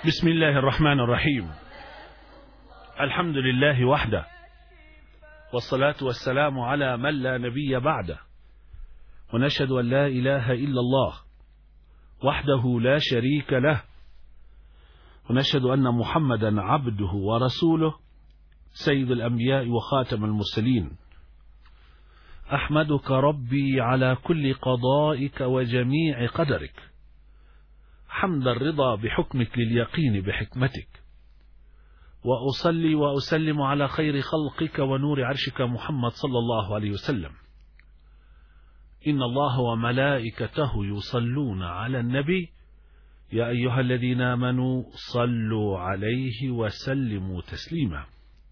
بسم الله الرحمن الرحيم. الحمد لله وحده، والصلاة والسلام على من لا نبي بعده، ونشهد أن لا إله إلا الله وحده لا شريك له، ونشهد أن محمدا عبده ورسوله سيد الأنبياء وخاتم المرسلين. أحمدك ربي على كل قضائك وجميع قدرك، حمد الرضا بحكمك لليقين بحكمتك، وأصلي وأسلم على خير خلقك ونور عرشك محمد صلى الله عليه وسلم. إن الله وملائكته يصلون على النبي يا أيها الذين آمنوا صلوا عليه وسلموا تسليما.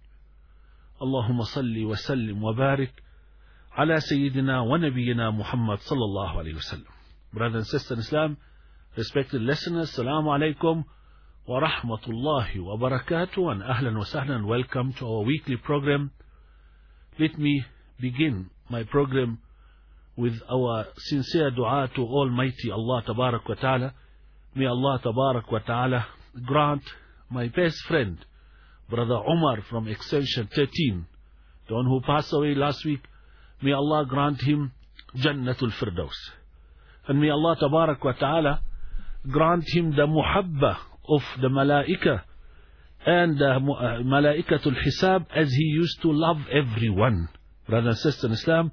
اللهم صل وسلم وبارك على سيدنا ونبينا محمد صلى الله عليه وسلم. Brothers and sisters in Islam, respected listeners, Assalamu alaikum wa rahmatullahi wa barakatuh, and ahlan wa sahlan, welcome to our weekly program. Let me begin my program with our sincere dua to Almighty Allah Tabarak wa Ta'ala. May Allah Tabarak wa Ta'ala grant my best friend, Brother Umar from Extension 13, the one who passed away last week. May Allah grant him Jannatul Firdaus. And may Allah Tabarak wa Ta'ala grant him the muhabba of the malaika and the malaikatul hisab, as he used to love everyone. Brothers and sisters in Islam,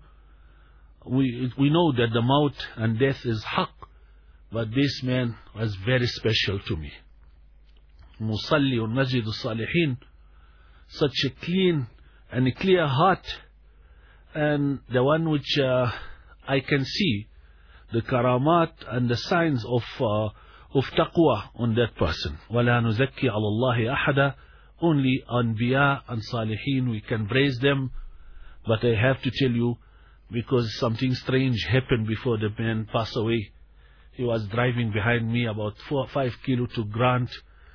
we know that the maut and death is haq, but this man was very special to me. Musalli on Masjid al-Salihin, such a clean and a clear heart, and the one which I can see the karamat and the signs of taqwa on that person. وَلَا نُزَكِّي عَلَى اللَّهِ أَحَدًا. Only anbiya and salihin we can praise them. But I have to tell you, because something strange happened before the man passed away. He was driving behind me about 4 or 5 kilos to grant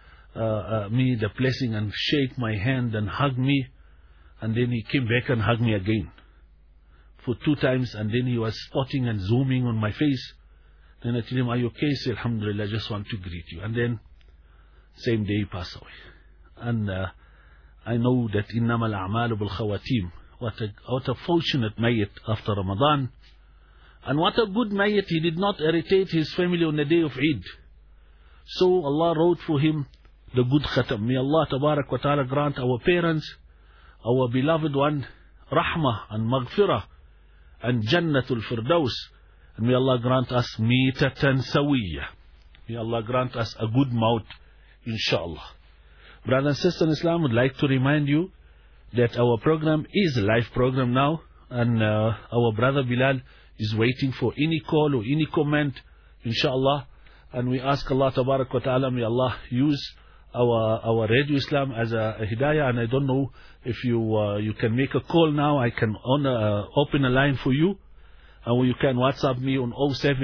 me the blessing and shake my hand and hug me. And then he came back and hugged me again for 2 times, and then he was spotting and zooming on my face. Then I told him, are you okay? He said, Alhamdulillah, I just want to greet you. And then same day he passed away. And I know that إِنَّمَا الْأَعْمَالُ بِالْخَوَاتِيمِ. What a fortunate mayyit after Ramadan. And what a good mayyit. He did not irritate his family on the day of Eid. So Allah wrote for him the good khatam. May Allah Tabarak wa Ta'ala grant our parents, our beloved one, rahmah and maghfirah and Jannatul Firdaus. And may Allah grant us meetatan sawiyya. May Allah grant us a good maut, inshallah. Brothers and sisters in Islam, I would like to remind you that our program is a live program now, and our brother Bilal is waiting for any call or any comment, inshallah. And we ask Allah Tabarak wa Ta'ala, may Allah use our Radio Islam as a hidayah. And I don't know if you can make a call now. I can open a line for you, and you can WhatsApp me on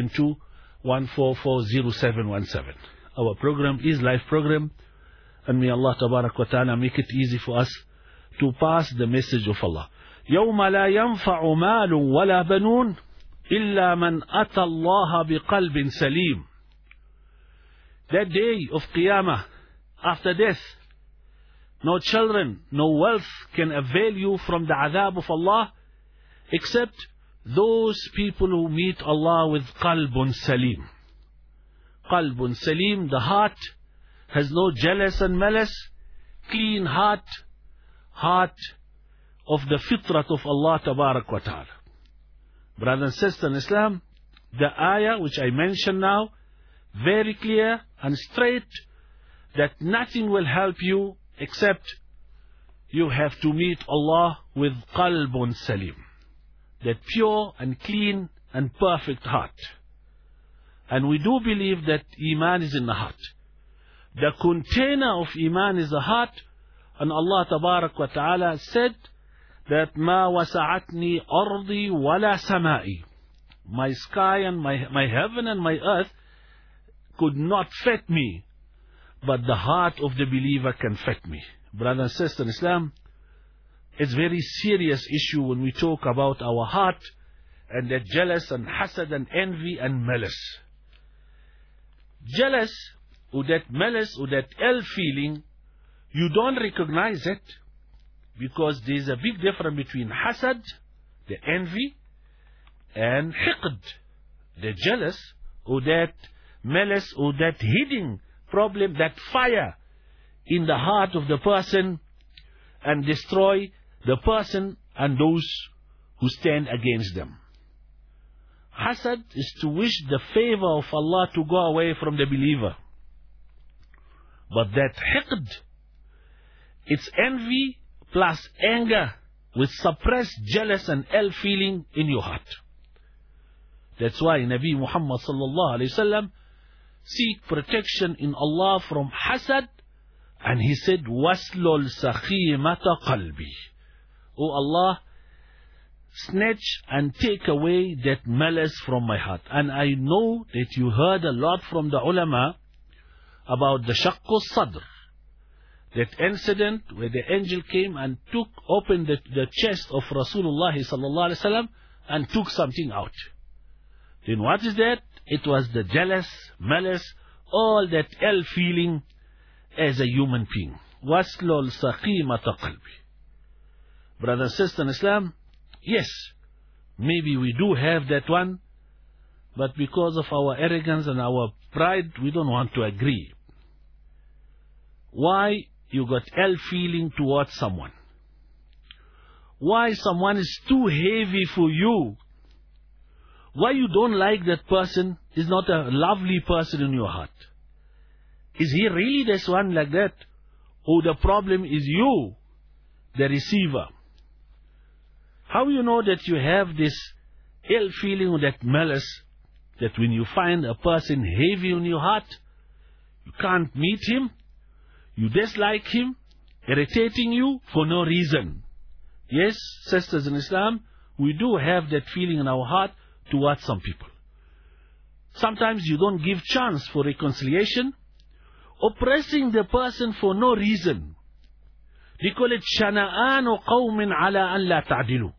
072-144-0717. Our program is live program, and may Allah Tabarak wa Ta'ala make it easy for us to pass the message of Allah. يوم لا ينفع مال ولا بنون إلا من أتى الله بقلب سليم. That day of Qiyamah, after death, no children, no wealth can avail you from the adhab of Allah, except those people who meet Allah with qalbun salim. Qalbun salim, the heart has no jealous and malice, clean heart of the fitrat of Allah Tabarak wa Ta'ala. Brothers and sisters in Islam, the ayah which I mentioned now, very clear and straight, that nothing will help you except you have to meet Allah with qalbun salim, that pure and clean and perfect heart. And we do believe that Iman is in the heart. The container of Iman is the heart. And Allah Tabarak wa Ta'ala said that مَا وَسَعَتْنِي أَرْضِي وَلَا سَمَائِي. My sky and my heaven and my earth could not fit me, but the heart of the believer can fit me. Brothers and sisters in Islam, it's a very serious issue when we talk about our heart and that jealous and hasad and envy and malice. Jealous or that malice or that ill feeling, you don't recognize it, because there's a big difference between hasad, the envy, and hiqd, the jealous, or that malice, or that hidden problem, that fire in the heart of the person, and destroy the person and those who stand against them. Hasad is to wish the favor of Allah to go away from the believer. But that hiqd, it's envy plus anger with suppressed jealous and ill feeling in your heart. That's why Nabi Muhammad sallallahu alayhi wasallam seek protection in Allah from hasad, and he said, "Waslul sakhimata qalbi." Oh Allah, snatch and take away that malice from my heart. And I know that you heard a lot from the ulama about the shaqqu sadr, that incident where the angel came and opened the chest of Rasulullah sallallahu alaihi wasallam and took something out. Then what is that? It was the jealous, malice, all that ill feeling as a human being. Waslul saqimata qalbi. Brother and sister in Islam, yes, maybe we do have that one, but because of our arrogance and our pride, we don't want to agree. Why you got ill feeling towards someone? Why someone is too heavy for you? Why you don't like that person is not a lovely person in your heart? Is he really this one like that? Or the problem is you, the receiver? How you know that you have this ill feeling or that malice, that when you find a person heavy in your heart, you can't meet him, you dislike him, irritating you for no reason? Yes, sisters in Islam, we do have that feeling in our heart towards some people. Sometimes you don't give chance for reconciliation, oppressing the person for no reason. They call it shana'anu qawmin ala an la ta'dilu.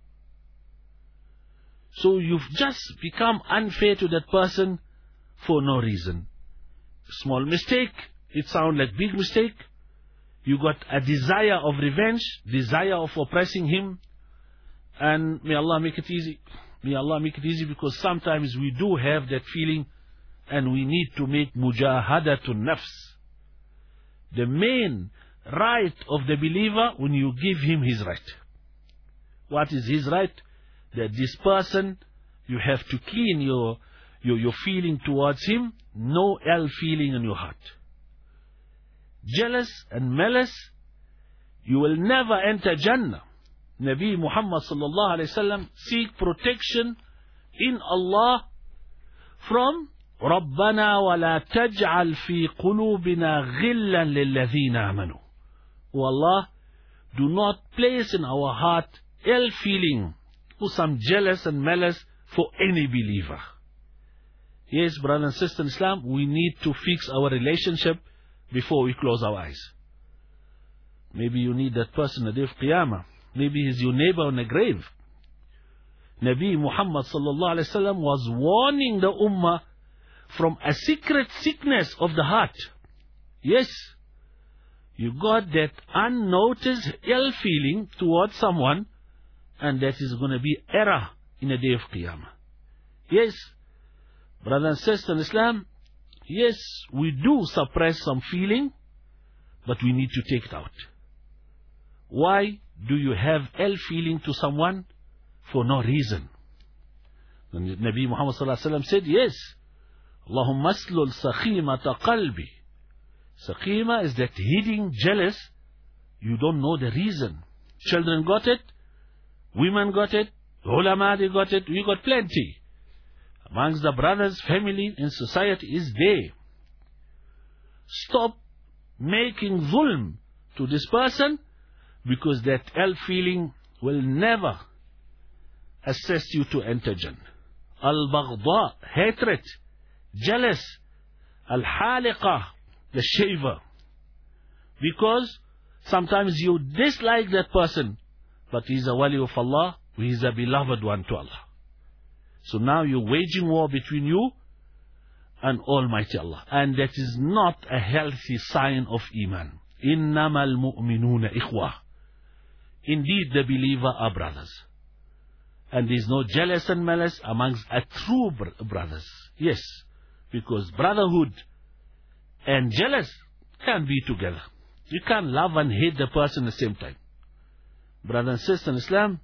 So you've just become unfair to that person for no reason. Small mistake, it sounds like big mistake. You got a desire of revenge, desire of oppressing him, and may Allah make it easy. May Allah make it easy, because sometimes we do have that feeling and we need to make mujahadatun nafs. The main right of the believer when you give him his right. What is his right? That this person, you have to clean your feeling towards him, no ill feeling in your heart. Jealous and malice, you will never enter Jannah. Nabi Muhammad sallallahu alayhi wasallam seek protection in Allah from رَبَّنَا وَلَا تَجْعَلْ فِي قُلُوبِنَا غِلًّا لِلَّذِينَ آمَنُوا. O Allah, do not place in our heart ill feeling or some jealous and malice for any believer. Yes, brother and sister in Islam, we need to fix our relationship before we close our eyes. Maybe you need that person on the day of Qiyamah. Maybe he's your neighbor in the grave. Nabi Muhammad sallallahu alaihi wasallam was warning the ummah from a secret sickness of the heart. Yes, you got that unnoticed ill feeling towards someone, and that is going to be error in the day of Qiyamah. Yes, brother and sister in Islam, yes, we do suppress some feeling, but we need to take it out. Why do you have ill feeling to someone for no reason? And Nabi Muhammad sallallahu alaihi wasallam said, yes, Allahumma aslul sakhimata qalbi. Sakhima is that hidden jealous, you don't know the reason. Children got it, women got it, ulama they got it, we got plenty. Amongst the brothers, family, and society is there. Stop making zulm to this person, because that ill feeling will never assist you to enter Jannah. Al-Baghda, hatred, jealous, Al-Haliqa, the shaver. Because sometimes you dislike that person, but he's a wali of Allah, he's a beloved one to Allah. So now you're waging war between you, and Almighty Allah. And that is not a healthy sign of Iman. إِنَّمَا الْمُؤْمِنُونَ إِخْوَةً. Indeed, the believer are brothers. And there is no jealous and malice amongst a true brothers. Yes, because brotherhood and jealous can be together. You can't love and hate the person at the same time. Brothers and sisters in Islam,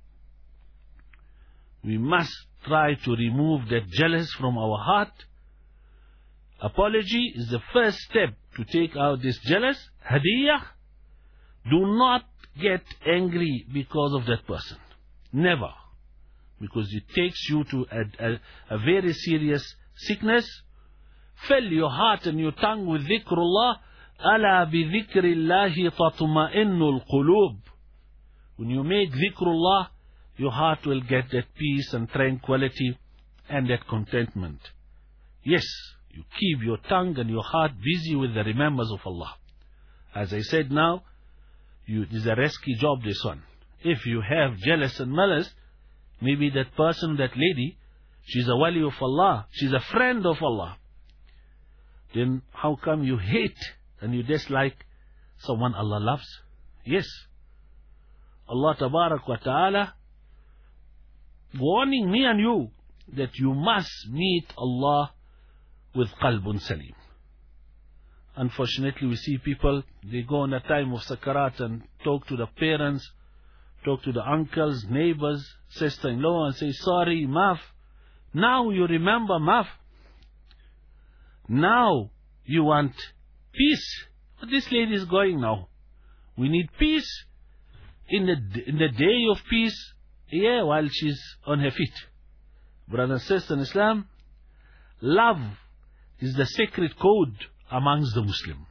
we must try to remove that jealous from our heart. Apology is the first step to take out this jealous. Hadiyah, do not get angry because of that person. Never. Because it takes you to a very serious sickness. Fill your heart and your tongue with dhikrullah. Ala bi dhikrillahi tatma'innul qulub. When you make dhikrullah, your heart will get that peace and tranquility and that contentment. Yes, you keep your tongue and your heart busy with the remembrance of Allah. As I said now, it is a risky job, this one. If you have jealous and malice, maybe that person, that lady, she's a wali of Allah, she's a friend of Allah. Then how come you hate and you dislike someone Allah loves? Yes. Allah Tabarak wa Ta'ala warning me and you that you must meet Allah with qalbun salim. Unfortunately, we see people, they go in a time of sakarat and talk to the parents, talk to the uncles, neighbors, sister-in-law and say, sorry, maaf. Now you remember maaf. Now you want peace. But this lady is going now. We need peace. In the day of peace, while she's on her feet. Brothers and sisters in Islam, love is the sacred code amongst the Muslim.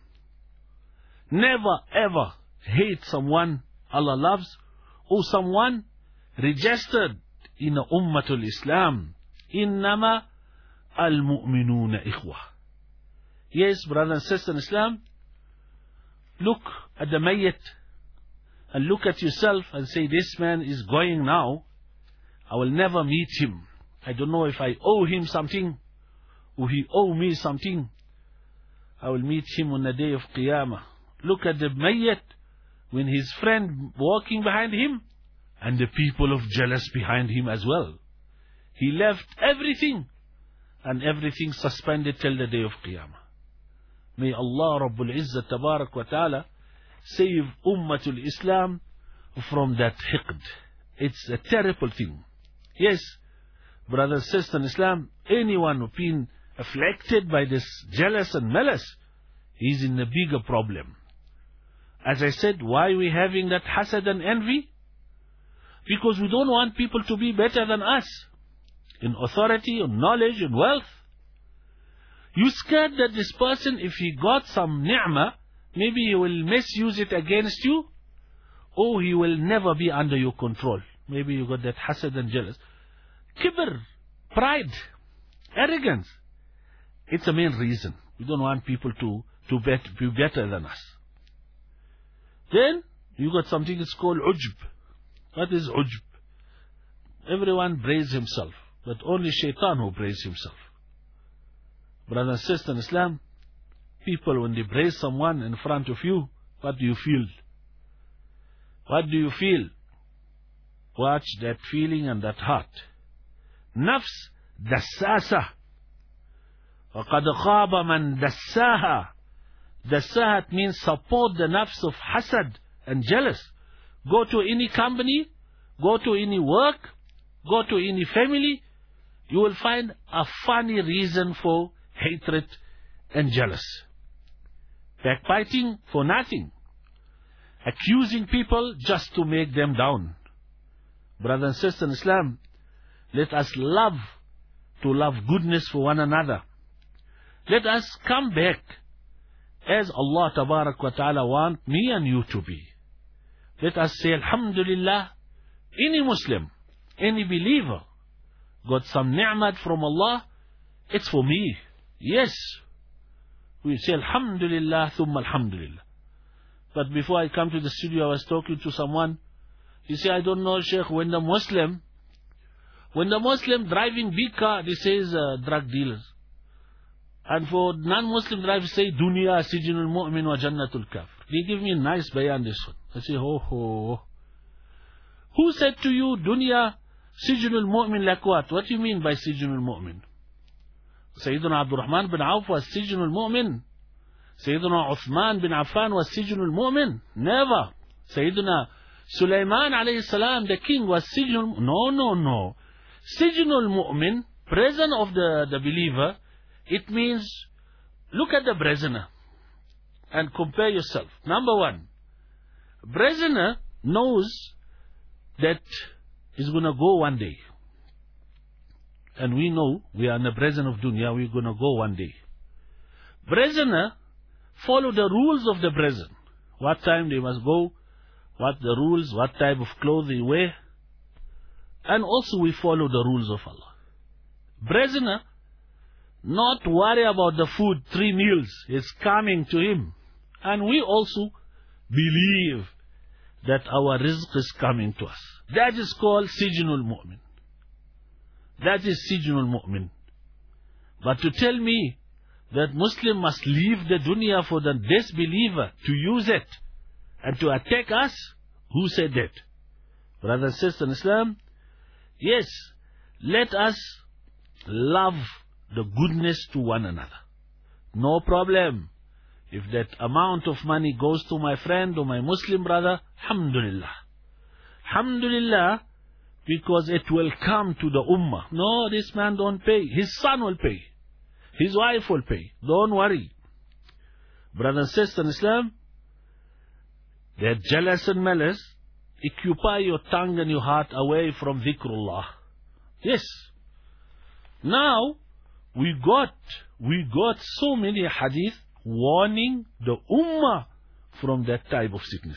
Never ever hate someone Allah loves or someone registered in the Ummatul Islam. Innama al-mu'minuna ikhwah. Yes, brothers and sisters in Islam, look at the mayyit and look at yourself and say, this man is going now. I will never meet him. I don't know if I owe him something or he owe me something. I will meet him on the day of Qiyamah. Look at the mayyat when his friend walking behind him and the people of jealous behind him as well. He left everything and everything suspended till the day of Qiyamah. May Allah Rabbul Izzat Tabarak wa Ta'ala save Ummatul Islam from that hiqd. It's a terrible thing. Yes, brothers and sisters in Islam, anyone who's been afflicted by this jealous and malice, he's in a bigger problem. As I said, why are we having that hasad and envy? Because we don't want people to be better than us in authority, in knowledge, in wealth. You're scared that this person, if he got some ni'mah, maybe he will misuse it against you, or he will never be under your control. Maybe you got that hasad and jealous. Kibr, pride, arrogance. It's the main reason. We don't want people to be better than us. Then, you got something that's called ujb. What is ujb? Everyone praises himself, but only shaitan who praises himself. Brothers and sisters in Islam, people, when they praise someone in front of you, what do you feel? What do you feel? Watch that feeling and that heart. Nafs dassasa. وَقَدْ خَابَ مَنْ دَسَّاهَا. Dassahat means support the nafs of hasad and jealous. Go to any company, go to any work, go to any family, you will find a funny reason for hatred and jealous. Backbiting for nothing. Accusing people just to make them down. Brothers and sisters in Islam, let us love goodness for one another. Let us come back as Allah Tabarak wa Ta'ala want me and you to be. Let us say, Alhamdulillah, any Muslim, any believer, got some ni'mat from Allah, it's for me. Yes. We say, Alhamdulillah, thumma Alhamdulillah. But before I come to the studio, I was talking to someone. He said, I don't know, Sheikh, when the Muslim driving big car, they say drug dealers. And for non-Muslims, I say, Dunya sijnul mu'min wa jannatul kafir. They give me a nice bayan this one. I say, ho ho. Who said to you, Dunya sijnul mu'min like what? What do you mean by sijnul mu'min? Sayyidina Abdul Rahman bin Auf was sijnul mu'min. Sayyidina Uthman bin Affan was sijnul mu'min. Never. Sayyidina Sulaiman alayhi salam, the king, was sijnul. No. Sijnul mu'min, prison of the believer, it means, look at the prisoner and compare yourself. Number one, prisoner knows that he's going to go one day. And we know we are in the prison of dunya, we're going to go one day. Prisoner follow the rules of the prison. What time they must go, what the rules, what type of clothes they wear. And also we follow the rules of Allah. Prisoner not worry about the food, 3 meals is coming to him. And we also believe that our rizq is coming to us. That is called sijnul mu'min. That is sijnul mu'min. But to tell me that Muslim must leave the dunya for the disbeliever to use it and to attack us, who said that? Brothers and sisters in Islam, yes, let us love the goodness to one another. No problem. If that amount of money goes to my friend or my Muslim brother, alhamdulillah. Alhamdulillah, because it will come to the ummah. No, this man don't pay. His son will pay. His wife will pay. Don't worry. Brothers and sisters in Islam, they're jealous and malice. Occupy your tongue and your heart away from dhikrullah. Yes. Now, we got so many hadith warning the ummah from that type of sickness.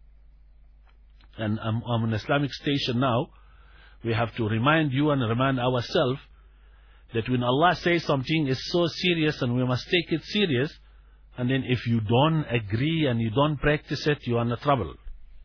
And I'm an Islamic station now. We have to remind you and remind ourselves that when Allah says something is so serious and we must take it serious, and then if you don't agree and you don't practice it, you are in trouble.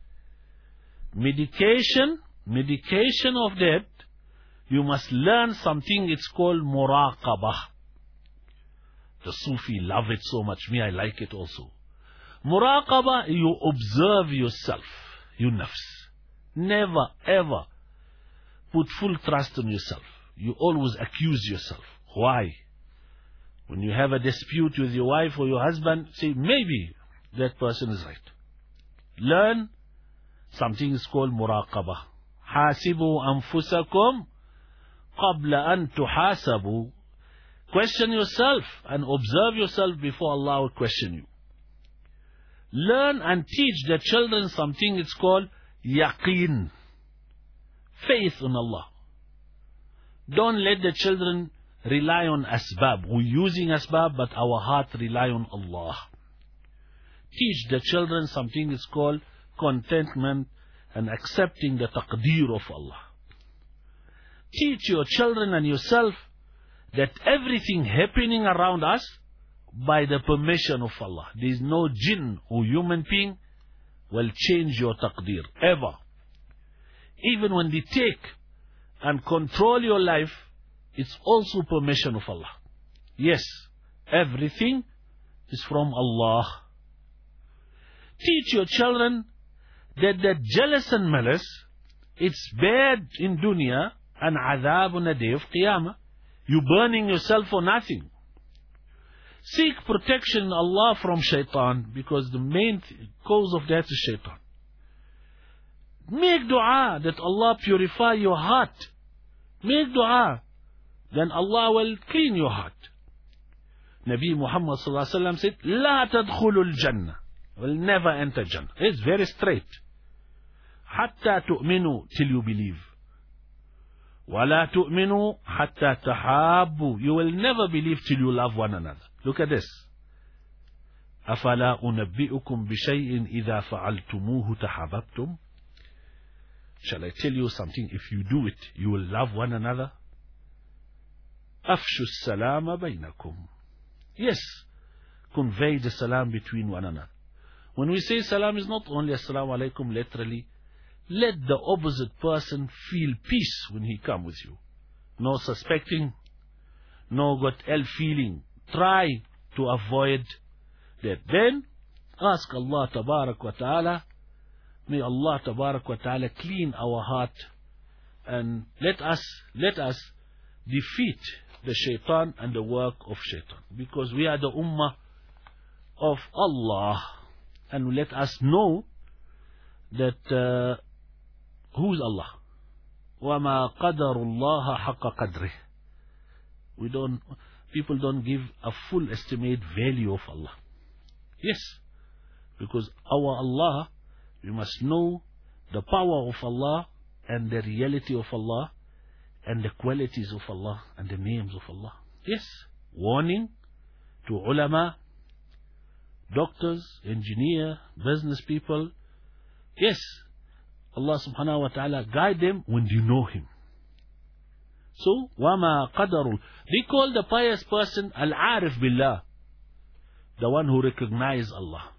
Medication of that, you must learn something, it's called muraqabah. The Sufi love it so much, me I like it also. Muraqabah, you observe yourself, your nafs. Never ever put full trust in yourself. You always accuse yourself. Why? When you have a dispute with your wife or your husband, say, maybe that person is right. Learn something is called muraqabah. Hasibu anfusakum qabla an tuhasabu. Question yourself and observe yourself before Allah will question you. Learn and teach the children something, it's called yaqeen. Faith in Allah. Don't let the children rely on asbab. We're using asbab, but our heart rely on Allah. Teach the children something is called contentment and accepting the taqdeer of Allah. Teach your children and yourself that everything happening around us by the permission of Allah. There is no jinn or human being will change your taqdeer, ever. Even when they take and control your life, it's also permission of Allah. Yes, everything is from Allah. Teach your children that the jealous and malice, it's bad in dunya and adhab on the day of qiyamah. You're burning yourself for nothing. Seek protection in Allah from shaitan, because the main cause of that is shaitan. Make dua that Allah purify your heart. Make dua, then Allah will clean your heart. Nabi Muhammad sallallahu alaihi wasallam said, "La tadkhulul jannah." Will never enter Jannah. It's very straight. Hatta tu'minu, till you believe. Wala tu'minu hatta tahabbu. You will never believe till you love one another. Look at this. Afala unabbi'ukum bishay'in idha fa'altumuhu tahabbtum. Shall I tell you something? If you do it, you will love one another. Afshu salama bainakum. Yes, convey the salam between one another. When we say salam, is not only assalamu alaikum literally. Let the opposite person feel peace when he come with you. No suspecting, no got ill feeling try to avoid that. Then ask Allah Tabarak wa Ta'ala, may Allah Tabarak wa Ta'ala clean our heart and let us defeat the shaitan and the work of shaitan, because we are the ummah of Allah, and let us know that who's Allah. وَمَا قَدَرُ اللَّهَ حَقَّ قَدْرِهِ. People don't give a full estimate value of Allah. Yes, because our Allah, we must know the power of Allah and the reality of Allah and the qualities of Allah and the names of Allah. Yes, warning to ulama, doctors, engineer, business people. Yes, Allah subhanahu wa ta'ala guide them when you know Him. So, وَمَا قَدَرُ. They call the pious person Al-Arif Billah, the one who recognizes Allah.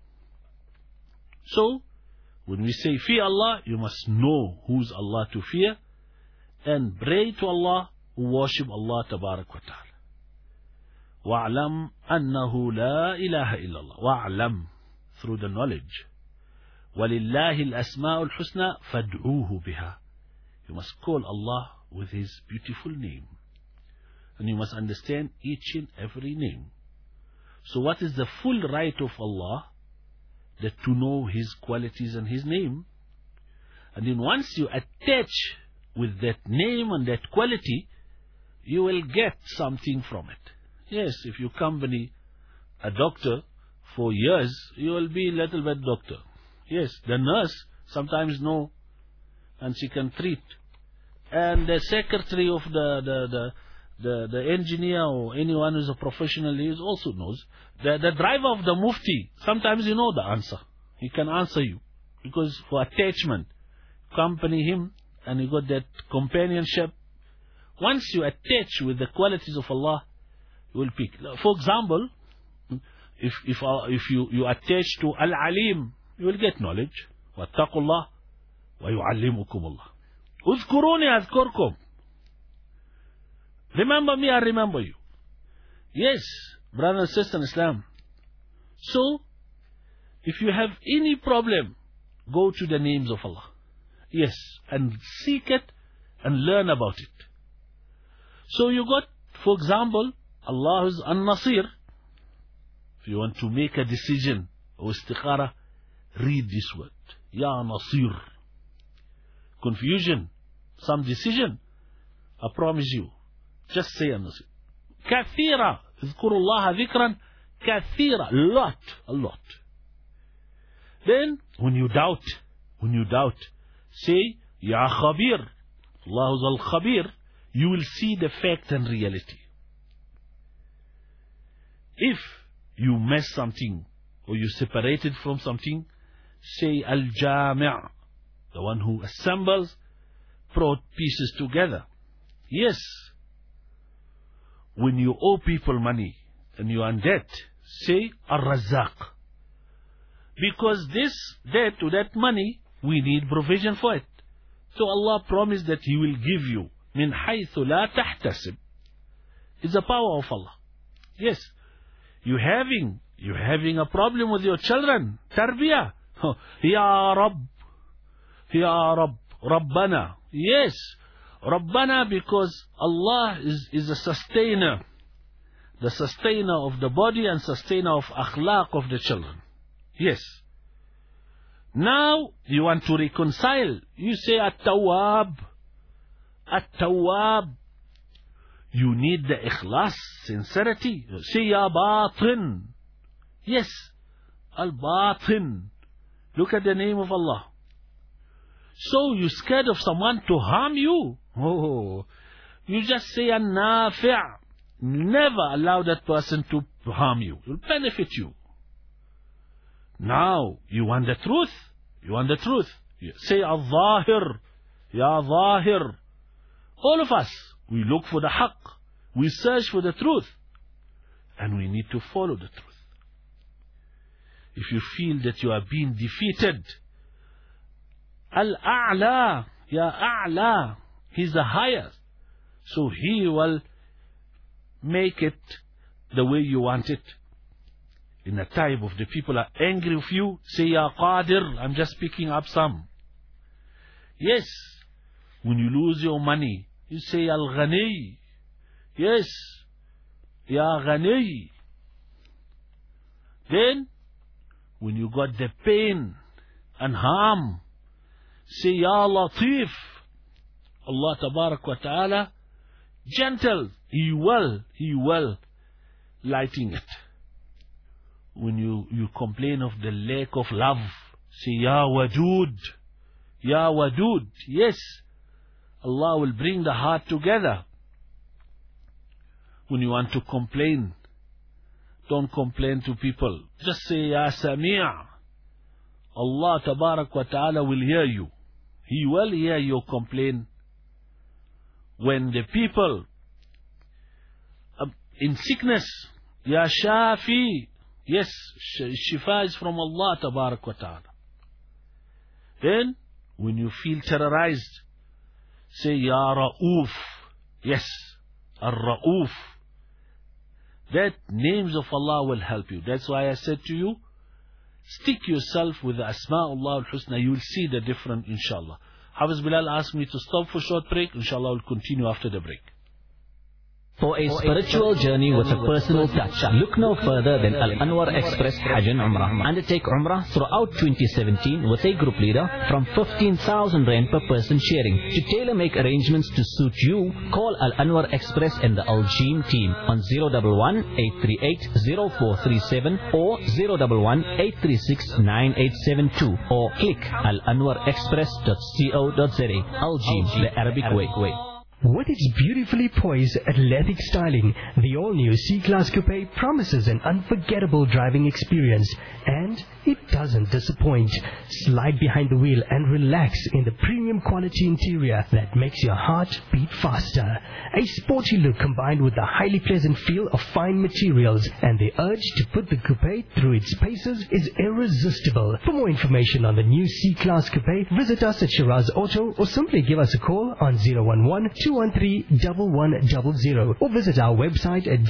So, when we say fear Allah, you must know who's Allah to fear, and pray to Allah, worship Allah Tabarak wa Ta'ala. وَاعْلَمْ أَنَّهُ لَا إِلَهَ إِلَّا اللَّهِ. وَاعْلَمْ, through the knowledge. وَلِلَّهِ الْأَسْمَاءُ الْحُسْنَى فَادْعُوهُ بِهَا. You must call Allah with His beautiful name. And you must understand each and every name. So what is the full right of Allah? That to know His qualities and His name. And then once you attach with that name and that quality, you will get something from it. Yes, if you accompany a doctor for years, you will be a little bit doctor. Yes, the nurse sometimes know and she can treat. And the secretary of the engineer or anyone who is a professional, he also knows. The driver of the mufti, sometimes you know the answer. He can answer you. Because for attachment, accompany him and you got that companionship. Once you attach with the qualities of Allah, you will pick. For example, if you attach to Al-Alim, you will get knowledge. وَاتَّقُوا اللَّهِ وَيُعَلِّمُكُمُ اللَّهِ. اذكروني أذكركم. Remember me, I remember you. Yes, brother and sister in Islam. So, if you have any problem, go to the names of Allah. Yes, and seek it and learn about it. So you got, for example, Allah is An-Nasir. If you want to make a decision or istikhara, read this word. Ya Nasir. Confusion, some decision, I promise you, just say An-Nasir. Kathira. اذكروا الله ذكرا كثيرا. A lot. Then, when you doubt, say, Ya Khabir. Allah is Al-Khabir. You will see the fact and reality. If you miss something, or you separated from something, say Al-Jami', the one who assembles, brought pieces together. Yes. When you owe people money and you are in debt, say Ar-Razzaq. Because this debt to that money, we need provision for it. So Allah promised that He will give you min haythu la tahtasib. It's the power of Allah. Yes. You're having a problem with your children. Tarbiyah. Ya Rabb. Ya Rabb. Rabbana. Yes. Rabbana, because Allah is a sustainer. The sustainer of the body and sustainer of akhlaq of the children. Yes. Now, you want to reconcile. You say At-Tawwab. At-Tawwab. You need the ikhlas, sincerity. Say Ya Batin. Yes. Al-Batin. Look at the name of Allah. So you're scared of someone to harm you. Oh, you just say An-Nafi'. Never allow that person to harm you. It will benefit you. Now, you want the truth. You want the truth. Say Al-Zahir. Ya Zahir. All of us, we look for the haqq. We search for the truth. And we need to follow the truth. If you feel that you are being defeated, Al-A'la, Ya A'la, He's the highest. So He will make it the way you want it. In a time of the people are angry with you, say Ya Qadir. I'm just picking up some. Yes, when you lose your money, you say Al Ghani. Yes, Ya Ghani. Then, when you got the pain and harm, say Ya Latif. Allah Tabarak wa Ta'ala, gentle, He will lighting it. When you complain of the lack of love, say Ya Wadud. Ya Wadud. Yes, Allah will bring the heart together. When you want to complain, don't complain to people. Just say Ya Sami'. Allah Tabarak wa Ta'ala will hear you. He will hear your complaint. When the people in sickness, Ya Shafi. Yes, Shifa is from Allah Tabarak wa Ta'ala. Then, when you feel terrorized, say Ya Ra'uf. Yes, Ar-Ra'uf. That names of Allah will help you. That's why I said to you, stick yourself with the Asma'ullah al-Husna. You will see the difference, inshallah. Hafiz Bilal asked me to stop for a short break. Inshallah, we'll continue after the break. For a spiritual journey with a personal touch, look no further than Al-Anwar Express Hajj and Umrah. Undertake Umrah throughout 2017 with a group leader from 15,000 Rand per person sharing. To tailor-make arrangements to suit you, call Al-Anwar Express and the Al-Jeen team on 011-838-0437 or 011-836-9872 or click alanwarexpress.co.za. Al-Jeen, the Arabic way. With its beautifully poised athletic styling, the all-new C-Class Coupe promises an unforgettable driving experience, and it doesn't disappoint. Slide behind the wheel and relax in the premium quality interior that makes your heart beat faster. A sporty look combined with the highly pleasant feel of fine materials and the urge to put the coupe through its paces is irresistible. For more information on the new C-Class Coupe, visit us at Shiraz Auto or simply give us a call on 011-213-1100 or visit our website at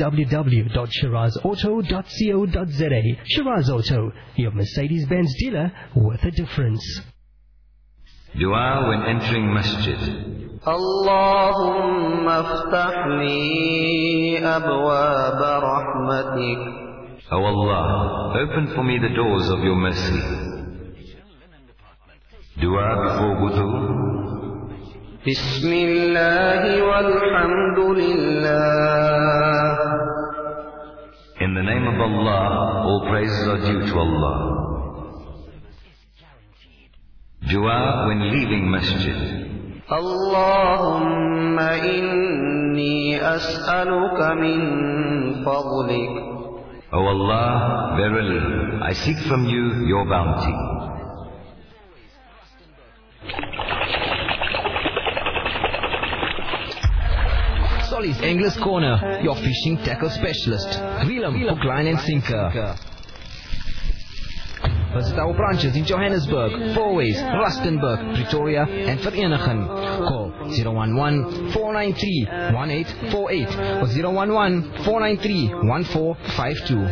www.shirazauto.co.za. Shiraz Auto, your Mercedes-Benz dealer with a difference. Dua when entering masjid. Allahumma aftah li abwaba rahmatik. O Allah, open for me the doors of your mercy. Dua before wudu. Bismillahi walhamdulillah. In the name of Allah, all praises are due to Allah. Dua when leaving masjid. Allahumma inni as'aluka min fadlik. O Allah, verily, I seek from you your bounty. Solly's Anglers Corner, your fishing tackle specialist. Reel 'em, hook, line and sinker. Visit our branches in Johannesburg, Fourways, Rustenburg, Pretoria and Vereeniging. Call 011-493-1848 or 011-493-1452.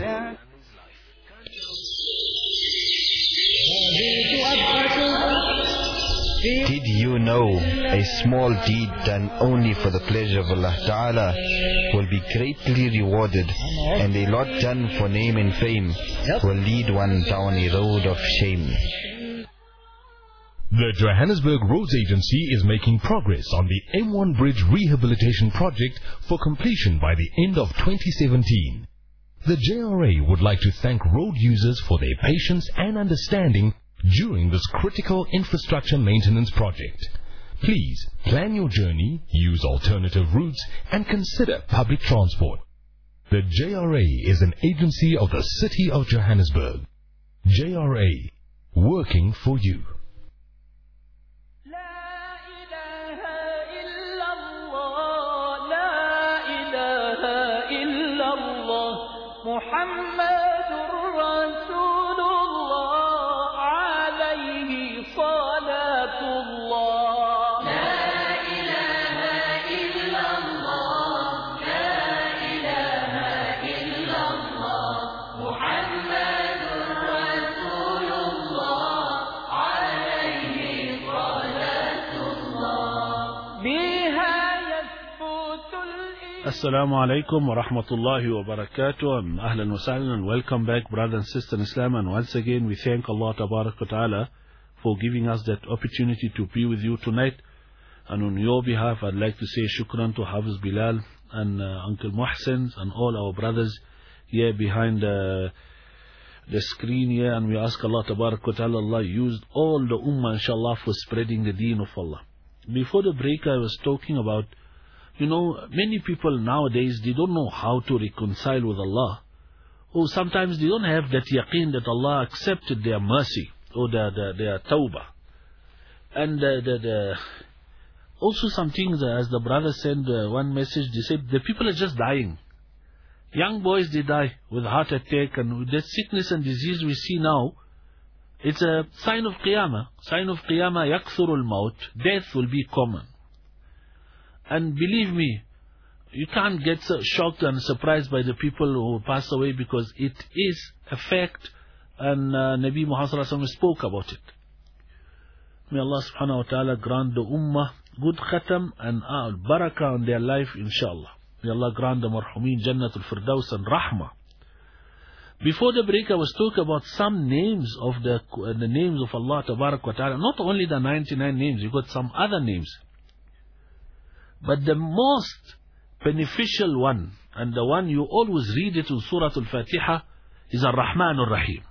Did you know a small deed done only for the pleasure of Allah Ta'ala will be greatly rewarded, and a lot done for name and fame will lead one down a road of shame? The Johannesburg Roads Agency is making progress on the M1 Bridge Rehabilitation Project for completion by the end of 2017. The JRA would like to thank road users for their patience and understanding during this critical infrastructure maintenance project. Please plan your journey, use alternative routes, and consider public transport. The JRA is an agency of the City of Johannesburg. JRA, working for you. Assalamu alaikum wa rahmatullahi wa barakatuh, and ahlan wa sahlan, and welcome back, brothers and sisters in Islam. And once again we thank Allah tabarak wa ta'ala for giving us that opportunity to be with you tonight. And on your behalf I'd like to say shukran to Hafiz Bilal and Uncle Muhsin and all our brothers here behind the screen here. And we ask Allah tabarak wa ta'ala, Allah used all the ummah inshallah for spreading the deen of Allah. Before the break I was talking about, many people nowadays, they don't know how to reconcile with Allah. Or sometimes they don't have that yaqeen that Allah accepted their mercy or their tawbah. And also some things, as the brother sent one message, they said the people are just dying. Young boys, they die with heart attack, and with that sickness and disease we see now, it's a sign of Qiyamah. Sign of Qiyamah, yakthurul maut, death will be common. And believe me, you can't get so shocked and surprised by the people who pass away, because it is a fact, and Nabi Muhammad spoke about it. May Allah subhanahu wa ta'ala grant the ummah good khatam and barakah on their life, inshallah. May Allah grant the marhumin Jannatul Firdaus and Rahmah. Before the break I was talking about some names of the names of Allah tabarak wa ta'ala. Not only the 99 names, you got some other names. But the most beneficial one, and the one you always read it in Surah Al-Fatiha, is Ar-Rahman Ar-Rahim.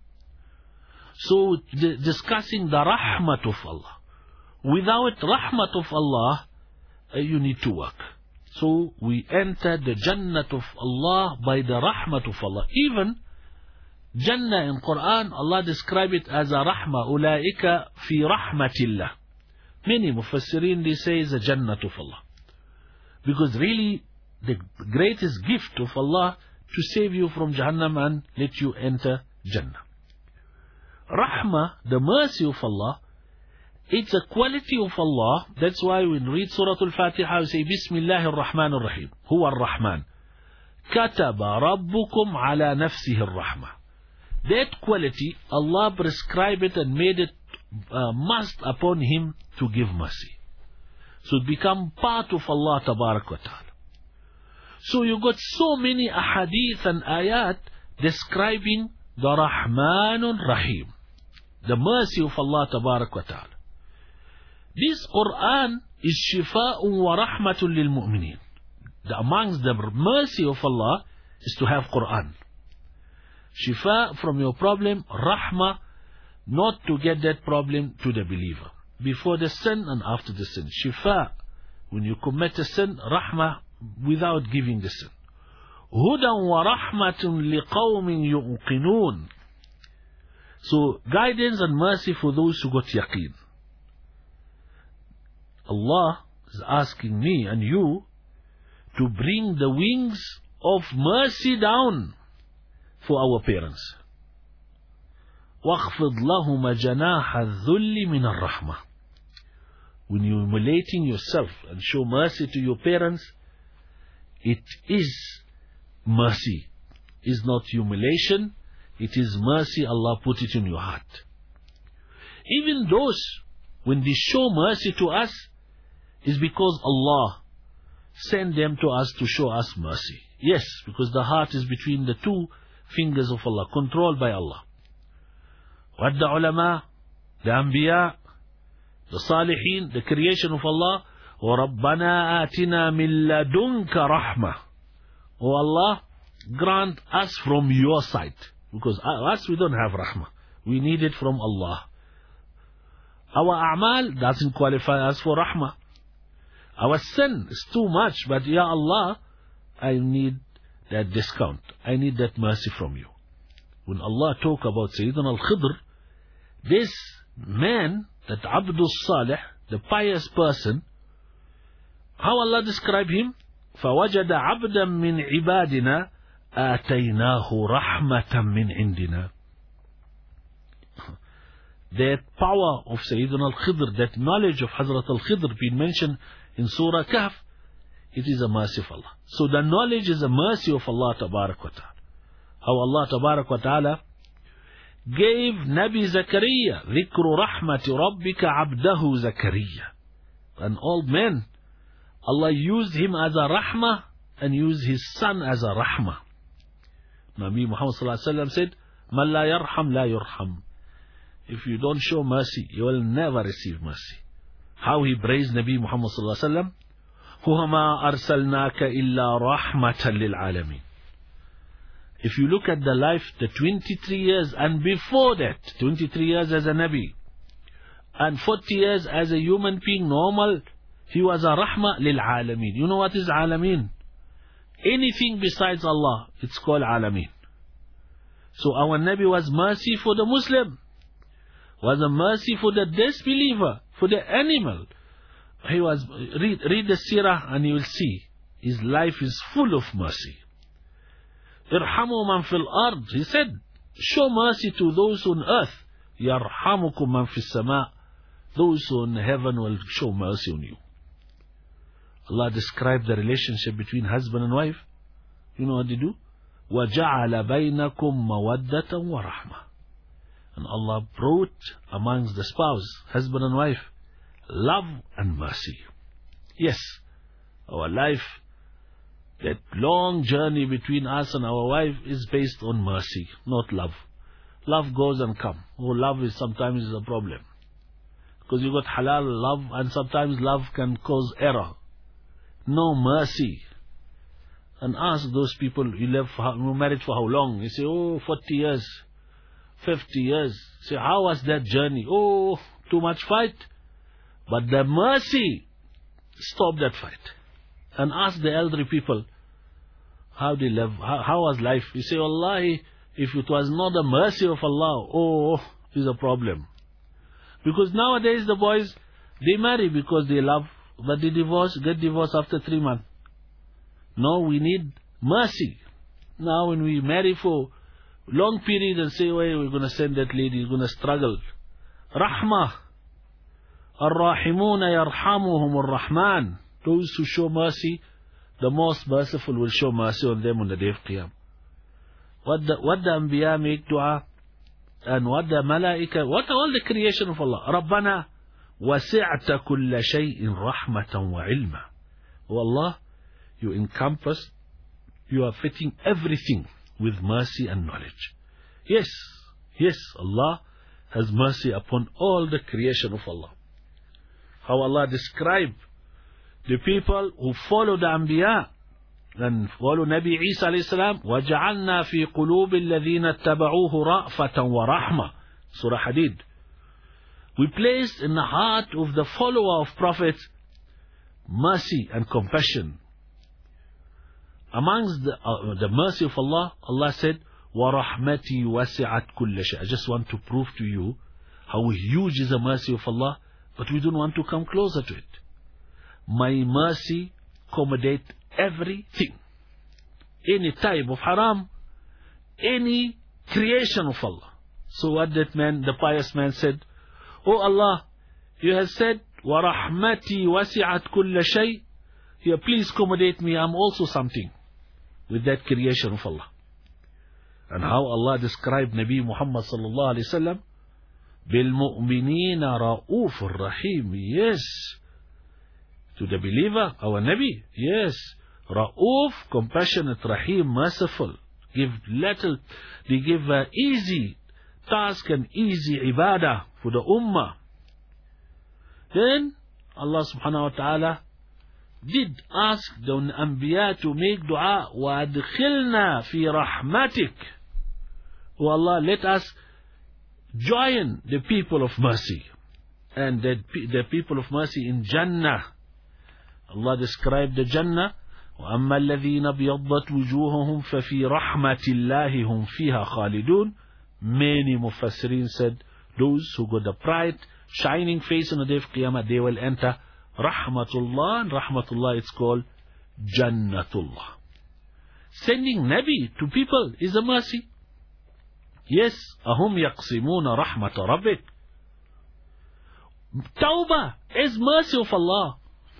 So discussing the rahmat of Allah. Without rahmat of Allah, you need to work. So we enter the Jannat of Allah by the rahmat of Allah. Even Jannah in Quran, Allah described it as a rahma. Ulaika fi rahmatillah. Many mufassirin, they say is a Jannat of Allah. Because really, the greatest gift of Allah to save you from Jahannam and let you enter Jannah. Rahmah, the mercy of Allah, it's a quality of Allah. That's why when we read Surah Al-Fatiha, we say, Bismillahir Rahmanir Rahim. Huwa Ar-Rahman. Kataba Rabbukum ala nafsihi Ar-Rahmah. That quality, Allah prescribed it and made it must upon Him to give mercy. So it become part of Allah tabarak wa ta'ala. So you got so many ahadith and ayat describing the Rahmanun Rahim, the mercy of Allah tabarak wa ta'ala. This Quran is shifa'un wa rahmatun lil mu'mineen. Amongst the mercy of Allah is to have Quran. Shifa from your problem, rahmah, not to get that problem to the believer. Before the sin and after the sin. Shifa, when you commit a sin, rahmah, without giving the sin. Hudan wa rahmatun liqawmin yuqinun. So, guidance and mercy for those who got yaqeen. Allah is asking me and you to bring the wings of mercy down for our parents. وَاخْفِضْ لَهُمَ جَنَاحَ الذُّلِّ مِنَ الرَّحْمَةِ. When you're humiliating yourself and show mercy to your parents, it is mercy. It is not humiliation, it is mercy. Allah put it in your heart. Even those, when they show mercy to us, is because Allah sent them to us to show us mercy. Yes, because the heart is between the two fingers of Allah, controlled by Allah. What the ulama, the anbiya, the salihin, the creation of Allah, وَرَبَّنَا آتِنَا مِن لَدُنْكَ رَحْمَةً. Oh Allah, grant us from your side. Because us, we don't have rahmah. We need it from Allah. Our a'mal doesn't qualify us for rahmah. Our sin is too much, but Ya Allah, I need that discount. I need that mercy from you. When Allah talk about Sayyidina al-Khidr, this man, that Abdul Salih, the pious person, how Allah describe him? فَوَجَدَ عَبْدًا مِّنْ عِبَادِنَا آتَيْنَاهُ رَحْمَةً مِّنْ عِنْدِنَا. That power of Sayyidina al-Khidr, that knowledge of Hazrat al-Khidr being mentioned in Surah Kahf, it is a mercy of Allah. So the knowledge is a mercy of Allah tabarak wa ta'ala. How Allah tabarak wa ta'ala gave Nabi Zakaria, ذِكْرُ رَحْمَةِ رَبِّكَ عَبْدَهُ Zakaria. An old man, Allah used him as a rahmah and use his son as a rahmah. Nabi Muhammad sallallahu alaihi wasallam said, "Man la yarham, la yurham." If you don't show mercy, you will never receive mercy. How he praised Nabi Muhammad sallallahu alaihi wasallam, "Huwama arsalnaka illa rahmatan lil alamin." If you look at the life, the 23 years and before that, 23 years as a Nabi and 40 years as a human being, normal, he was a rahmah lil alamin. You know what is alamin? Anything besides Allah, it's called alamin. So our Nabi was mercy for the Muslim, was a mercy for the disbeliever, for the animal. He was, read the seerah and you will see, his life is full of mercy. Irhamu man fil ard. He said, show mercy to those on earth. Yarhamukum man fis sama. Those on heaven will show mercy on you. Allah described the relationship between husband and wife. You know what they do? وَجَعَلَ بَيْنَكُمْ مَوَدَّةً وَرَحْمَةً. And Allah brought amongst the spouse, husband and wife, love and mercy. Yes, our life, that long journey between us and our wife is based on mercy, not love. Love goes and comes. Oh, love is sometimes a problem. Because you got halal love and sometimes love can cause error. No mercy. And ask those people, you married for how long? You say, oh, 40 years, 50 years. Say, how was that journey? Oh, too much fight. But the mercy stopped that fight. And ask the elderly people, how they live, how was life? You say, Wallahi, if it was not the mercy of Allah, oh, is a problem. Because nowadays the boys, they marry because they love, but they get divorced after 3 months. No, we need mercy. Now when we marry for long period and say, well, we're going to send that lady, we're going to struggle. Rahmah. Ar-Rahimuna yarhamuhum ar-Rahman. Those who show mercy, the most merciful will show mercy on them on the day of Qiyam. What the Anbiya make dua, and what the Malaika, what all the creation of Allah. Rabbana wasi'ta kulla shay'in rahmatan wa ilma. Oh Allah, you encompass, you are fitting everything with mercy and knowledge. Yes, Allah has mercy upon all the creation of Allah. How Allah described the people who follow the Anbiya and follow Nabi Isa alayhi salam, وَجَعَلْنَا فِي قُلُوبِ الَّذِينَ اتَّبَعُوهُ رَأْفَةً وَرَحْمَةً. Surah Hadid. We placed in the heart of the follower of Prophet mercy and compassion. Amongst the mercy of Allah, Allah said, وَرَحْمَتِي وَسِعَتْ كُلَّ شَيْءٍ. I just want to prove to you how huge is the mercy of Allah, but we don't want to come closer to it. My mercy accommodate everything. Any type of haram, any creation of Allah. So what that man, the pious man said, oh Allah, you have said, وَرَحْمَتِي وَسِعَتْ كُلَّ شَيْءٍ. Here, please accommodate me, I'm also something with that creation of Allah. And how Allah described Nabi Muhammad sallallahu alaihi wasallam, بِالْمُؤْمِنِينَ رَؤُوفٌ رَحِيمٌ. Yes, to the believer, our Nabi, yes, Ra'uf, compassionate, Rahim, merciful. They give easy task and easy ibadah for the ummah. Then Allah subhanahu wa ta'ala did ask the Anbiya to make dua, وَأَدْخِلْنَا فِي رَحْمَتِكَ. Oh Allah, let us join the people of mercy and the people of mercy in Jannah. Allah described the Jannah, وَأَمَّا الَّذِينَ بِيَضَّتْ وُجُوهُهُمْ فَفِي رَحْمَةِ اللَّهِ هُمْ فِيهَا خَالِدُونَ. Many Mufassirin said, those who got the bright, shining face on the day of Qiyamah, they will enter Rahmatullah, and Rahmatullah it's called Jannatullah. Sending Nabi to people is a mercy. Yes, أَهُمْ يَقْسِمُونَ رَحْمَةَ رَبِّكَ. Tawbah is mercy of Allah.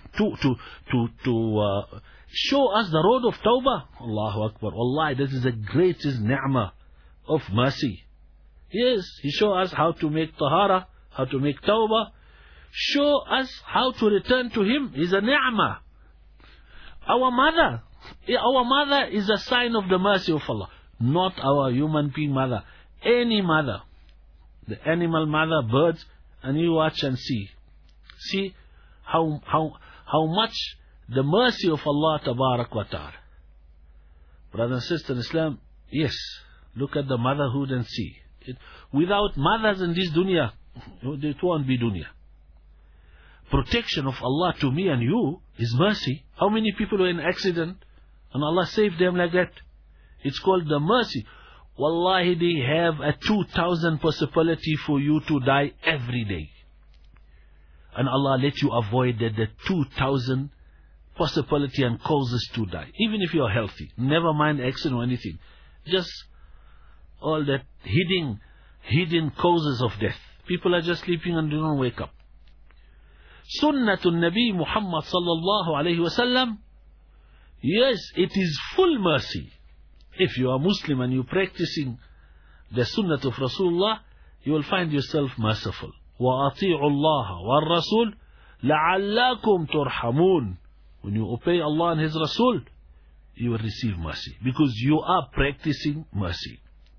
To show us the road of Tawbah. Allahu Akbar. Wallahi, this is the greatest ni'mah of mercy. Yes, He show us how to make tahara, how to make Tawbah. Show us how to return to Him is a ni'mah. Our mother, Our mother is a sign of the mercy of Allah. Not our human being mother. Any mother. The animal mother, birds, and you watch and see. See how much the mercy of Allah Tabarak wa Ta'ala. Brother and sister in Islam, yes, look at the motherhood and see. Without mothers in this dunya, it won't be dunya. Protection of Allah to me and you is mercy. How many people were in accident and Allah saved them like that? It's called the mercy. Wallahi, they have a 2,000 possibility for you to die every day. And Allah let you avoid the 2,000 possibility and causes to die. Even if you are healthy. Never mind accident or anything. Just all that hidden causes of death. People are just sleeping and do not wake up. Sunnatul Nabi Muhammad sallallahu alayhi wa sallam. Yes, it is full mercy. If you are Muslim and you practicing the sunnah of Rasulullah, you will find yourself merciful. وَأَطِيعُوا اللَّهَ وَالرَّسُولَ لَعَلَّكُمْ تُرْحَمُونَ. When you obey Allah and His Rasul, you will receive mercy. Because you are practicing mercy.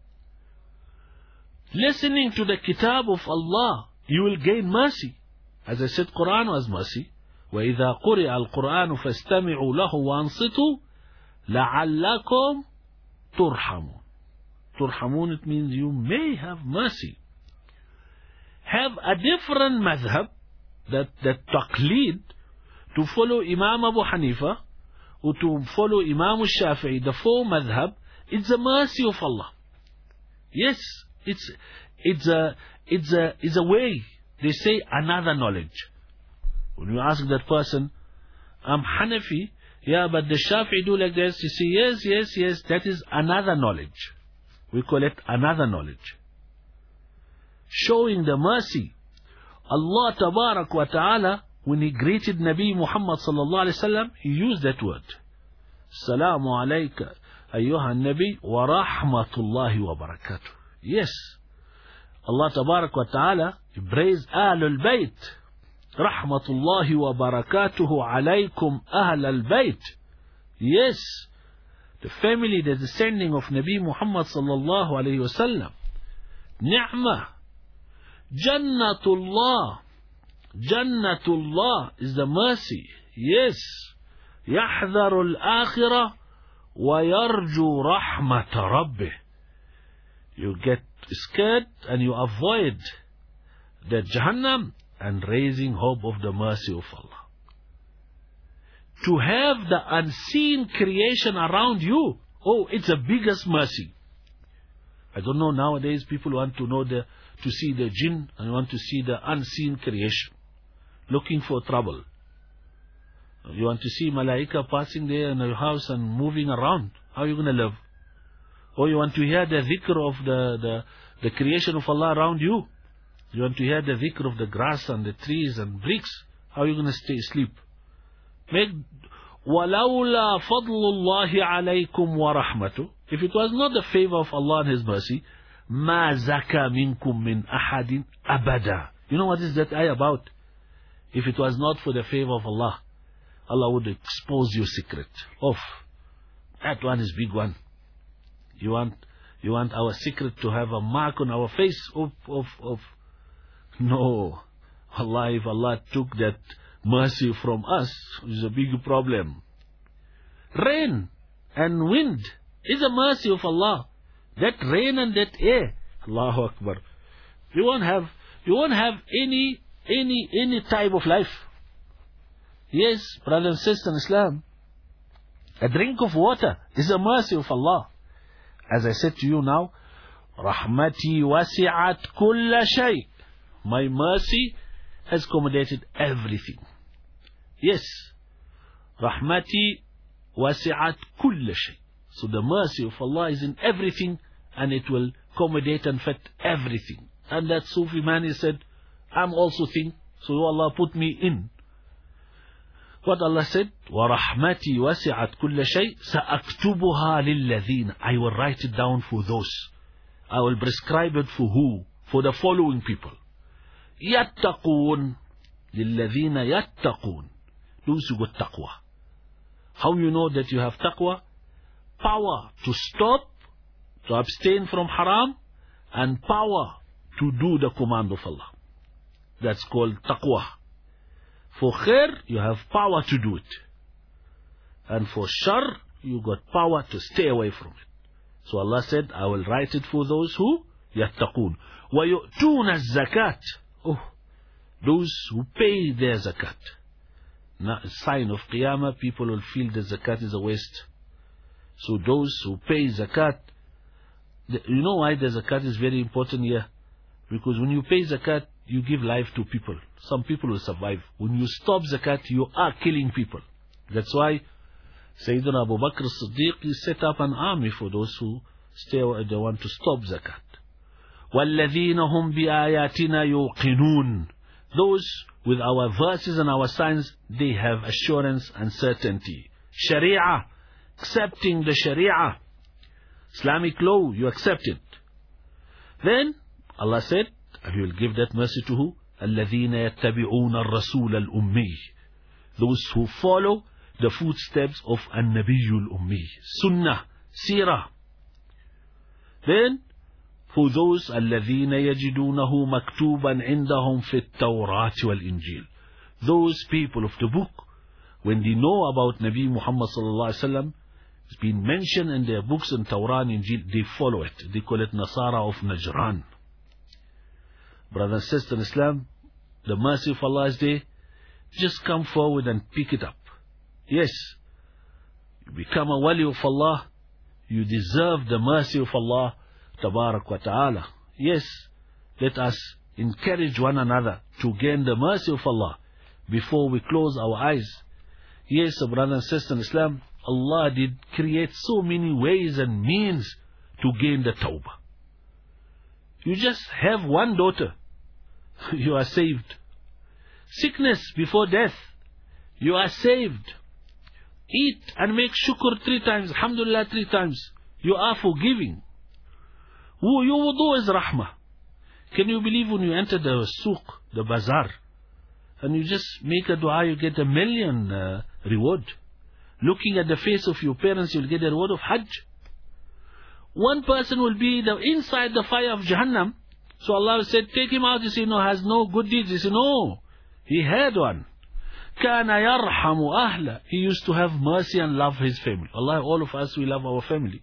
Listening to the kitab of Allah, you will gain mercy. As I said, Quran was mercy. وَإِذَا قُرِئَ الْقُرْآنُ فَاسْتَمِعُوا لَهُ وَأَنصِتُوا لَعَلَّكُمْ تُرْحَمُونَ. Turhamun, it means you may have mercy. Have a different madhab, that taqleed, to follow Imam Abu Hanifa, or to follow Imam Shafi'i, the four madhab, it's the mercy of Allah. Yes, it's a way. They say another knowledge. When you ask that person, I'm Hanafi, yeah, but the Shafi'i do like this, you say, yes, that is another knowledge. We call it another knowledge. Showing the mercy. Allah Tabarak wa Ta'ala, when He greeted Nabi Muhammad sallallahu alayhi wa sallam, He used that word. Salamu alayka ayyuha nabi wa rahmatullahi wa barakatuh. Yes. Allah Tabarak wa Ta'ala praised Ahlul Bayt. Rahmatullahi wa barakatuhu alaykum Ahlul Bayt. Yes. The family, the descending of Nabi Muhammad sallallahu alayhi wa sallam. Ni'mah. Jannatullah. Jannatullah is the mercy. Yes. Yahdharu al-akhirah wa yarju rahmata rabbih. You get scared and you avoid the Jahannam and raising hope of the mercy of Allah. To have the unseen creation around you, oh, it's the biggest mercy. I don't know, nowadays people want to know to see the jinn and want to see the unseen creation, looking for trouble. You want to see malaika passing there in your house and moving around. How are you going to live? Or you want to hear the dhikr of the creation of Allah around you. You want to hear the dhikr of the grass and the trees and bricks. How are you going to stay asleep? وَلَوْلَا فَضْلُ اللَّهِ عَلَيْكُمْ وَرَحْمَتُهُ. If it was not the favor of Allah and His mercy, مَا زَكَى مِنْكُمْ مِنْ أَحَدٍ أَبَدًا. You know what is that ayah about? If it was not for the favor of Allah, Allah would expose your secret. That one is big one. You want our secret to have a mark on our face? No. Allah, if Allah took that mercy from us, is a big problem. Rain and wind is a mercy of Allah. That rain and that air, Allahu Akbar. You won't have any type of life. Yes, brother and sister in Islam, a drink of water is a mercy of Allah. As I said to you now, Rahmati wasi'at kulla shay. My mercy has accommodated everything. Yes, Rahmati wasi'at kulla shay. So the mercy of Allah is in everything, and it will accommodate and fit everything. And that Sufi man, he said, I'm also thing, so Allah put me in. What Allah said, وَرَحْمَتِي وَسِعَتْ كُلَّ شَيْءٍ سَأَكْتُبُهَا لِلَّذِينَ. I will write it down for those. I will prescribe it for who? For the following people. يَتَّقُونَ لِلَّذِينَ يَتَّقُونَ. Those who got taqwa. How you know that you have taqwa? Power to stop, to abstain from haram, and power to do the command of Allah. That's called taqwa. For khair, you have power to do it. And for shar, you got power to stay away from it. So Allah said, I will write it for those who yattaqoon. وَيُؤْتُونَ الزَّكَاةِ. Oh, those who pay their zakat. Now, a sign of Qiyamah, people will feel that zakat is a waste. So those who pay zakat, you know why the zakat is very important here? Because when you pay zakat, you give life to people. Some people will survive. When you stop zakat, you are killing people. That's why Sayyidina Abu Bakr as-Siddiq, he set up an army for those who they want to stop zakat. وَالَّذِينَ هُمْ بِآيَاتِنَا يُوقِنُونَ. Those with our verses and our signs, they have assurance and certainty. Sharia, accepting the Sharia, Islamic law, you accept it. Then Allah said, and He will give that mercy to who? الَّذِينَ يَتَّبِعُونَ الرَّسُولَ الْأُمِّيِّ. Those who follow the footsteps of An-Nabiyul Ummi, Sunnah, Seerah. Then, for those الَّذِينَ يَجِدُونَهُ مَكْتُوبًا عِنْدَهُمْ فِي التَّوْرَاةِ وَالْإِنْجِيلِ. Those people of the book, when they know about Nabi Muhammad sallallahu alaihi wasallam, it's been mentioned in their books in Torah and Injil, they follow it. They call it Nasara of Najran. Brothers and sisters in Islam, the mercy of Allah is there. Just come forward and pick it up. Yes, you become a wali of Allah, you deserve the mercy of Allah Tabarak wa Ta'ala. Yes, let us encourage one another to gain the mercy of Allah before we close our eyes. Yes, brothers and sisters in Islam, Allah did create so many ways and means to gain the tawbah. You just have one daughter, you are saved. Sickness before death, you are saved. Eat and make shukr 3 times, alhamdulillah 3 times, you are forgiving. Your wudu is rahmah. Can you believe when you enter the souk, the bazaar, and you just make a dua, you get 1 million reward. Looking at the face of your parents, you'll get a reward of Hajj. One person will be inside the fire of Jahannam. So Allah said, take him out. You say, no, has no good deeds. You say, no, he had one. كَانَ يَرْحَمُ أَهْلَ. He used to have mercy and love his family. Allah, all of us, we love our family.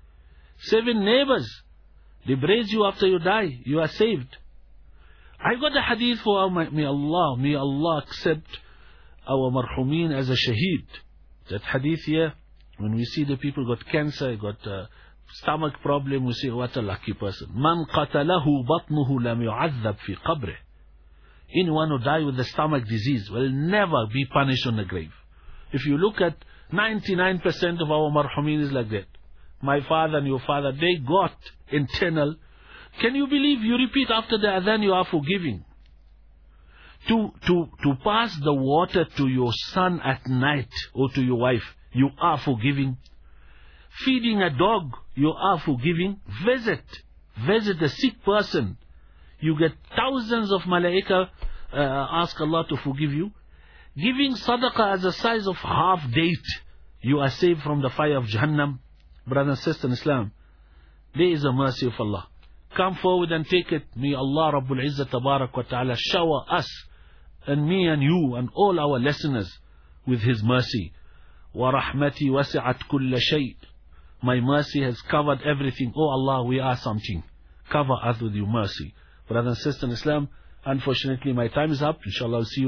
7 neighbors, they praise you after you die. You are saved. I got a hadith for may Allah accept our marhumin as a shaheed. That hadith here, when we see the people got cancer, got stomach problem, we say, what a lucky person. Man qatalahu batnuhu lam yu'adhab fi qabrih. Anyone who died with the stomach disease will never be punished on the grave. If you look at 99% of our marhumin is like that. My father and your father, they got internal. Can you believe, you repeat after the adhan, you are forgiving. To pass the water to your son at night or to your wife, you are forgiving. Feeding a dog, you are forgiving. Visit a sick person, you get thousands of malaika ask Allah to forgive you. Giving sadaqah as the size of half date, you are saved from the fire of Jahannam. Brothers and sisters in Islam, there is a mercy of Allah. Come forward and take it. May Allah Rabbul Izzah Tabarak wa Ta'ala shower us and me and you and all our listeners with His mercy. وَرَحْمَتِي وَسِعَتْ كُلَّ شَيْءٍ. My mercy has covered everything. Oh Allah, we are something. Cover us with your mercy. Brothers and sisters in Islam, unfortunately my time is up. Inshallah, I'll see you